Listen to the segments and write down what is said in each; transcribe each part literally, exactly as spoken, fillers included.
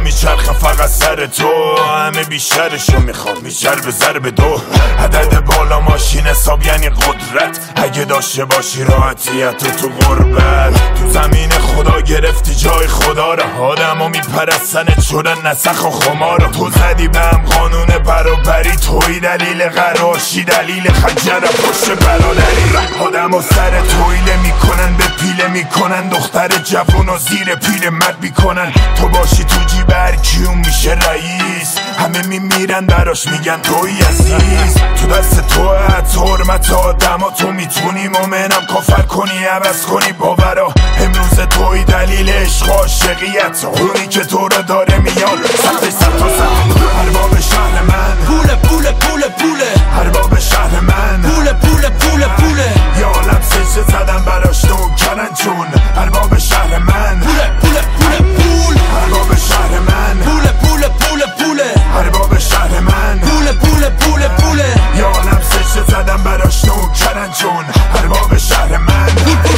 میچرخم فقط سر تو، همه بیشترشو میخوام بیشتر به ضرب دو. عدد بالا ماشین حساب یعنی قدرت، اگه داشته باشی راحتیت تو غربت. تو زمین خدا گرفتی جای خدا را، آدمو میپرستنت شدن نسخ و خمارا. تو زدی به هم قانون برابری، توی دلیل قراشی دلیل خنجر پشت برادری. آدمو سر تویله میکنن به پیله میکنن، دختر جوون و زیر پیل مد میکنن. تو باشی تو جیب هر کیون میشه رئیس، همه میمیرن براش میگن توی عزیز. تو دست تو حتی حرمت آدما، تو میتونی مومنم کافر کنی عوض کنی باورا. امروز توی دلیل عشق و عاشقیت، اونی که تو رو داره میاد سطح سطح و سطح. ارباب شهر من پول پول پول پوله، ارباب شهر من پول پول پول پوله. یا عالم سجده زدن براش نوکرن چون ارباب شهر من پول پول پول پول، ارباب شهر من پول پول پول پوله، ارباب شهر من پول پول پول پوله. یا عالم سجده زدن براش نوکرن چون ارباب شهر من.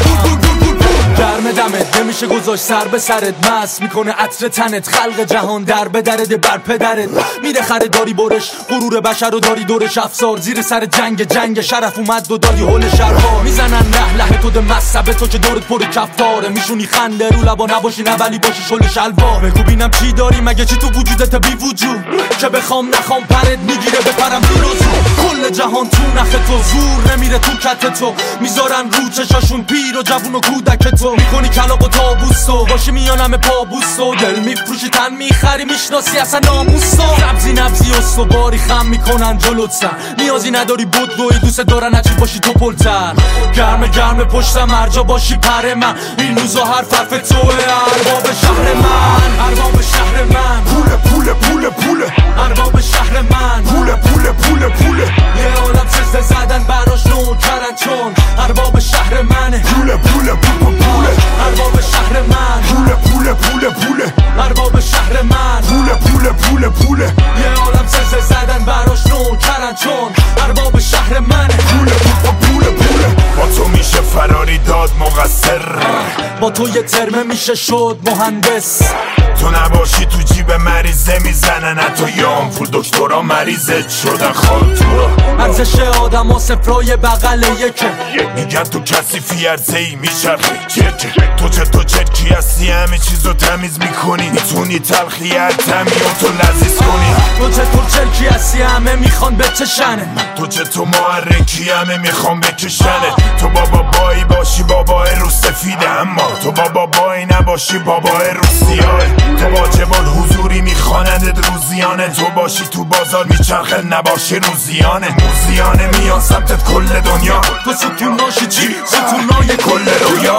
گرم دمت نمیشه گذاشت سر به سرت، مست میکنه عطر تنت، خلق جهان در به درده بر پدرت. میره خریداری برش غرور بشر رو داری دورش افسار، زیر سر جنگ جنگ شرف اومد و دادی حل شرها. میزنن له له تو ده مصبه تو که دورت پر کفتاره، میشونی خنده رو لبا نباشی نه ولی باشی شل شلوار. بگو بینم چی داری مگه چی تو وجودت بی وجود، که بخوام نخوام پرت میگیره بپرم دور کل جهان تو نخ تو، زور نمیره تو کت تو. میذارن رو چشاشون پیر و جوون و کودک تو، میکنی کلاق و تابوستو باشی میانم پابوستو. دل میفروشی تن میخری میشناسی اصلا ناموستو. نبزی نبزی استواری خم میکنن جلوت سر، نیازی نداری بود دوی دوست دارن هرچی باشی تو پلتر. گرم گرم پشتم هرجا باشی پر من، این روزا هر فرف توه. ارباب شهر من ارباب شهر من پول پول پول پول ارباب شهر من پول پول پول پول. یه عالم سجده زدن براش نوکرن چون ارباب شهر منه. پول پول پول پول ارباب شهر من پول پول پول پول ارباب شهر من پول پول پول پول. یه عالم سجده زدن براش نوکرن چون ارباب شهر منه. پول پول پول پول. با تو میشه فراری داد مقصر، با تو یه ترمه میشه شد مهندس. تو نباشی تو جیب مریضه میزنن حتی یا آمپول دکترا مریضت شدن خال تو را. ارزش آدم ها صفرای بغل یکه، میگن تو کسی فی عرضه ای میچرخی چرکه. تو چه تو چرکی هستی همه چیزو تمیز میکنی، میتونی تلخی هر تمی و تو لذیذ کنی. تو چه تو چرکی هستی همه میخوان بچشنه، تو چه تو محرکی همه میخوان بکشنه. تو بابا بایی باشی بابا رو سفیده، اما تو بابا بایی نباشی بابا رو سیاه. تو واجبال حضوری میخواندت روزیانه، تو باشی تو بازار میچرخه نباشی روزیانه. موزیانه میان سمتت کل دنیا، تو ستون ناشی چی؟ ستونای کل رویا.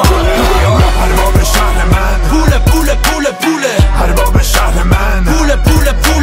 ارباب شهر من پول پول پول پوله، ارباب شهر من پول پول پول